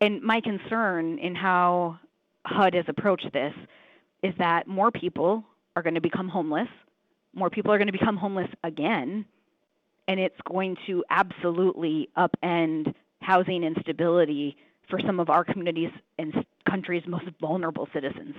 And my concern in how HUD has approached this is that more people are going to become homeless. More people are going to become homeless again. And it's going to absolutely upend housing instability for some of our communities and country's most vulnerable citizens.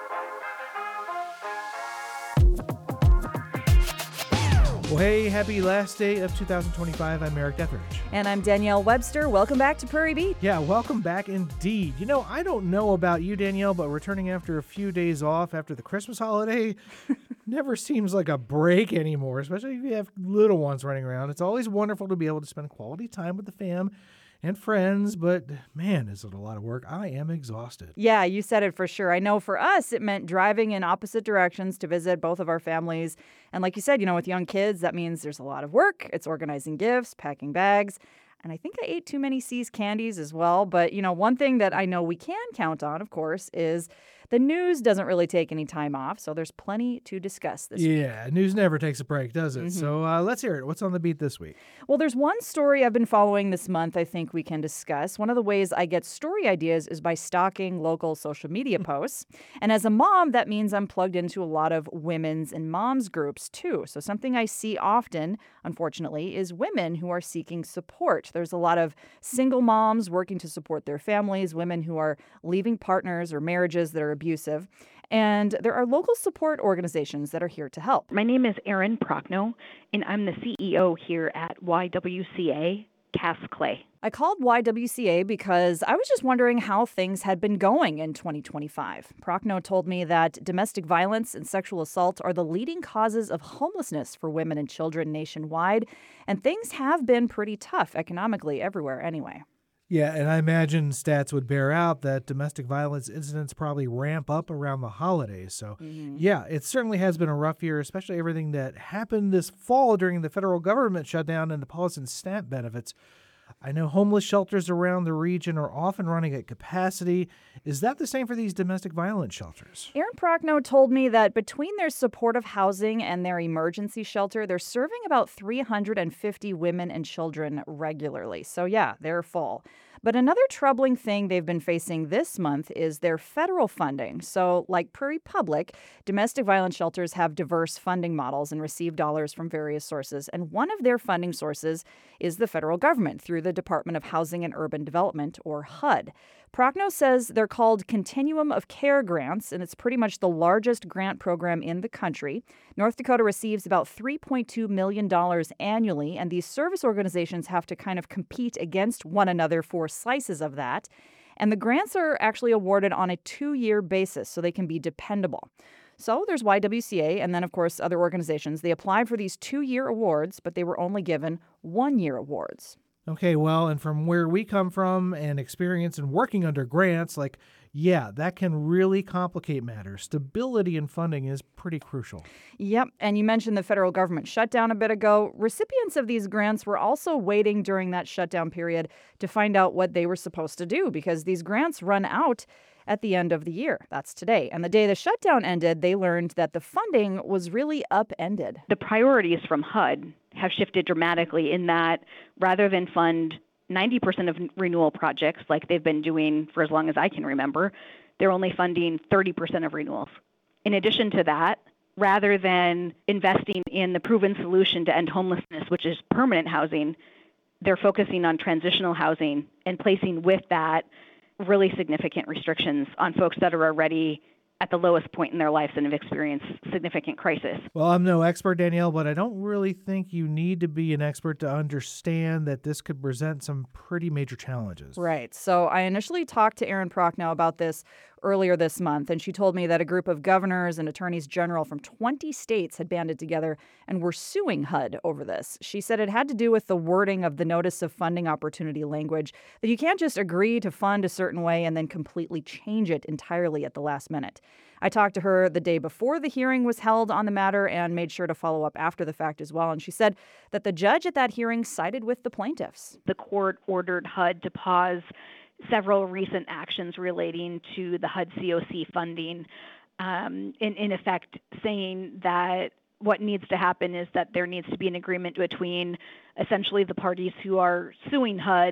Well, hey, happy last day of 2025. I'm Eric Detheridge. And I'm Danielle Webster. Welcome back to Prairie Beat. Yeah, welcome back indeed. You know, I don't know about you, Danielle, but returning after a few days off after the Christmas holiday never seems like a break anymore, especially if you have little ones running around. It's always wonderful to be able to spend quality time with the fam and friends, but man, is it a lot of work. I am exhausted. Yeah, you said it for sure. I know for us, it meant driving in opposite directions to visit both of our families. And like you said, with young kids, that means there's a lot of work. It's organizing gifts, packing bags. And I think I ate too many See's candies as well. But, one thing that I know we can count on, of course, is the news doesn't really take any time off. So there's plenty to discuss this week. Yeah, news never takes a break, does it? Mm-hmm. So let's hear it. What's on the beat this week? Well, there's one story I've been following this month I think we can discuss. One of the ways I get story ideas is by stalking local social media posts. And as a mom, that means I'm plugged into a lot of women's and moms groups too. So something I see often, unfortunately, is women who are seeking support. There's a lot of single moms working to support their families, women who are leaving partners or marriages that are abusive. And there are local support organizations that are here to help. My name is Erin Prochnow, and I'm the CEO here at YWCA Cass Clay. I called YWCA because I was just wondering how things had been going in 2025. Prochnow told me that domestic violence and sexual assault are the leading causes of homelessness for women and children nationwide, and things have been pretty tough economically everywhere anyway. Yeah, and I imagine stats would bear out that domestic violence incidents probably ramp up around the holidays. So, yeah, it certainly has been a rough year, especially everything that happened this fall during the federal government shutdown and the pause in SNAP benefits. I know homeless shelters around the region are often running at capacity. Is that the same for these domestic violence shelters? Erin Prochnow told me that between their supportive housing and their emergency shelter, they're serving about 350 women and children regularly. So yeah, they're full. But another troubling thing they've been facing this month is their federal funding. So like Prairie Public, domestic violence shelters have diverse funding models and receive dollars from various sources. And one of their funding sources is the federal government through the Department of Housing and Urban Development, or HUD. Prochnow says they're called Continuum of Care grants, and it's pretty much the largest grant program in the country. North Dakota receives about $3.2 million annually, and these service organizations have to kind of compete against one another for slices of that. And the grants are actually awarded on a 2-year basis, so they can be dependable. So there's YWCA, and then, of course, other organizations. They applied for these 2-year awards, but they were only given 1-year awards. Okay, well, and from where we come from and experience in working under grants, that can really complicate matters. Stability in funding is pretty crucial. Yep, and you mentioned the federal government shutdown a bit ago. Recipients of these grants were also waiting during that shutdown period to find out what they were supposed to do because these grants run out at the end of the year. That's today. And the day the shutdown ended, they learned that the funding was really upended. The priorities from HUD have shifted dramatically in that rather than fund 90% of renewal projects like they've been doing for as long as I can remember, they're only funding 30% of renewals. In addition to that, rather than investing in the proven solution to end homelessness, which is permanent housing, they're focusing on transitional housing and placing with that really significant restrictions on folks that are already at the lowest point in their lives and have experienced significant crisis. Well, I'm no expert, Danielle, but I don't really think you need to be an expert to understand that this could present some pretty major challenges. Right. So I initially talked to Erin Prochnow about this earlier this month, and she told me that a group of governors and attorneys general from 20 states had banded together and were suing HUD over this. She said it had to do with the wording of the Notice of Funding Opportunity language, that you can't just agree to fund a certain way and then completely change it entirely at the last minute. I talked to her the day before the hearing was held on the matter and made sure to follow up after the fact as well. And she said that the judge at that hearing sided with the plaintiffs. The court ordered HUD to pause several recent actions relating to the HUD COC funding, in effect saying that what needs to happen is that there needs to be an agreement between essentially the parties who are suing HUD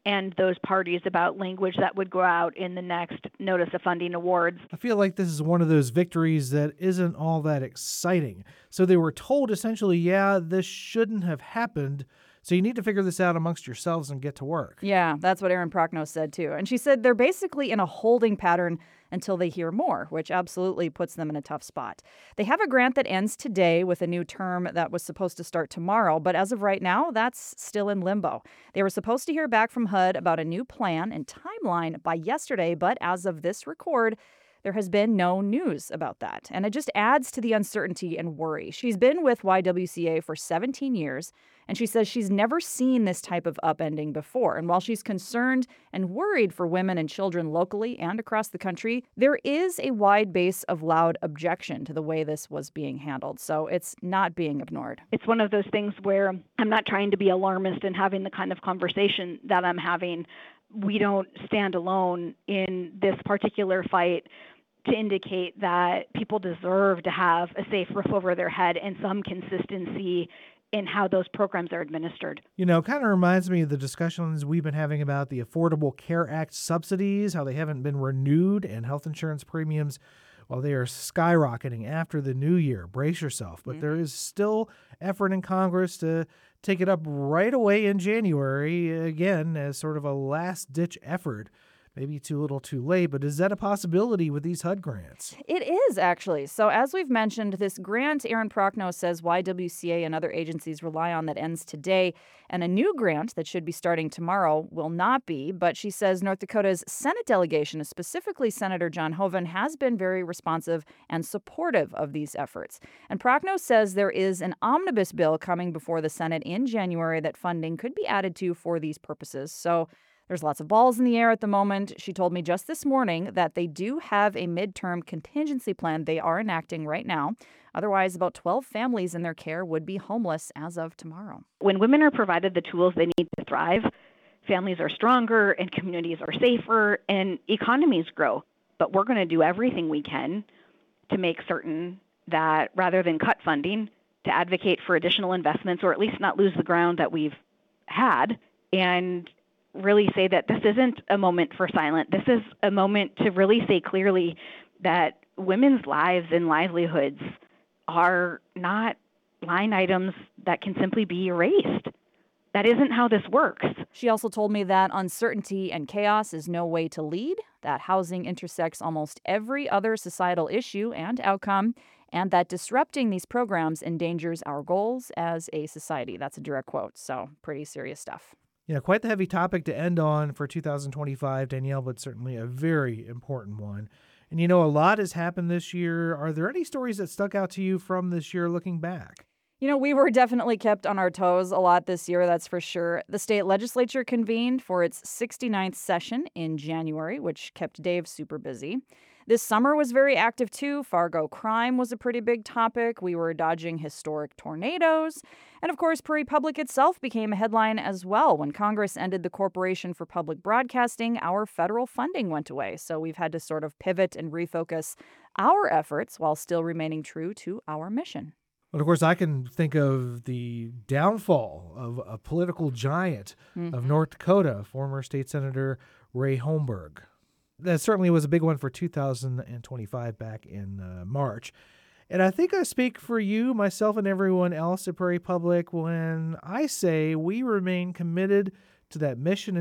and those parties about language that would go out in the next notice of funding awards. I feel like this is one of those victories that isn't all that exciting. So they were told essentially, yeah, this shouldn't have happened. So you need to figure this out amongst yourselves and get to work. Yeah, that's what Erin Prochnow said too. And she said they're basically in a holding pattern until they hear more, which absolutely puts them in a tough spot. They have a grant that ends today with a new term that was supposed to start tomorrow, but as of right now, that's still in limbo. They were supposed to hear back from HUD about a new plan and timeline by yesterday, but as of this record, there has been no news about that. And it just adds to the uncertainty and worry. She's been with YWCA for 17 years, and she says she's never seen this type of upending before. And while she's concerned and worried for women and children locally and across the country, there is a wide base of loud objection to the way this was being handled. So it's not being ignored. It's one of those things where I'm not trying to be alarmist in having the kind of conversation that I'm having. We don't stand alone in this particular fight to indicate that people deserve to have a safe roof over their head and some consistency in how those programs are administered. You know, kind of reminds me of the discussions we've been having about the Affordable Care Act subsidies, how they haven't been renewed, and health insurance premiums, well, they are skyrocketing after the new year. Brace yourself. But there is still effort in Congress to take it up right away in January, again, as sort of a last-ditch effort. Maybe too little too late, but is that a possibility with these HUD grants? It is, actually. So as we've mentioned, this grant Erin Prochnow says YWCA and other agencies rely on that ends today, and a new grant that should be starting tomorrow will not be. But she says North Dakota's Senate delegation, specifically Senator John Hoeven, has been very responsive and supportive of these efforts. And Prochnow says there is an omnibus bill coming before the Senate in January that funding could be added to for these purposes. So there's lots of balls in the air at the moment. She told me just this morning that they do have a midterm contingency plan they are enacting right now. Otherwise, about 12 families in their care would be homeless as of tomorrow. When women are provided the tools they need to thrive, families are stronger and communities are safer and economies grow. But we're going to do everything we can to make certain that rather than cut funding, to advocate for additional investments or at least not lose the ground that we've had, and really say that this isn't a moment for silence. This is a moment to really say clearly that women's lives and livelihoods are not line items that can simply be erased. That isn't how this works. She also told me that uncertainty and chaos is no way to lead, that housing intersects almost every other societal issue and outcome, and that disrupting these programs endangers our goals as a society. That's a direct quote, so pretty serious stuff. Yeah, quite the heavy topic to end on for 2025, Danielle, but certainly a very important one. And you know, a lot has happened this year. Are there any stories that stuck out to you from this year looking back? You know, we were definitely kept on our toes a lot this year, that's for sure. The state legislature convened for its 69th session in January, which kept Dave super busy. This summer was very active, too. Fargo crime was a pretty big topic. We were dodging historic tornadoes. And, of course, Prairie Public itself became a headline as well. When Congress ended the Corporation for Public Broadcasting, our federal funding went away. So we've had to sort of pivot and refocus our efforts while still remaining true to our mission. Well, of course, I can think of the downfall of a political giant of North Dakota, former state senator Ray Holmberg. That certainly was a big one for 2025 back in March. And I think I speak for you, myself, and everyone else at Prairie Public when I say we remain committed to that mission in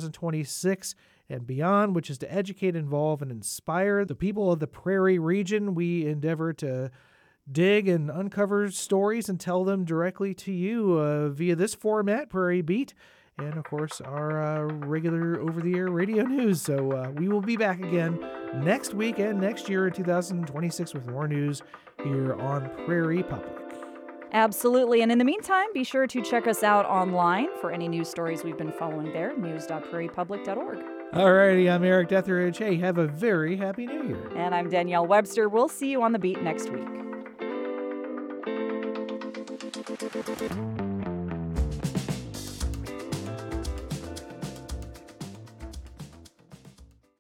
2026 and beyond, which is to educate, involve, and inspire the people of the Prairie region. We endeavor to dig and uncover stories and tell them directly to you via this format, Prairie Beat, and, of course, our regular over-the-air radio news. So we will be back again next week and next year in 2026 with more news here on Prairie Public. Absolutely. And in the meantime, be sure to check us out online for any news stories we've been following there, news.prairiepublic.org. All righty, I'm Eric Detheridge. Hey, have a very happy New Year. And I'm Danielle Webster. We'll see you on the beat next week.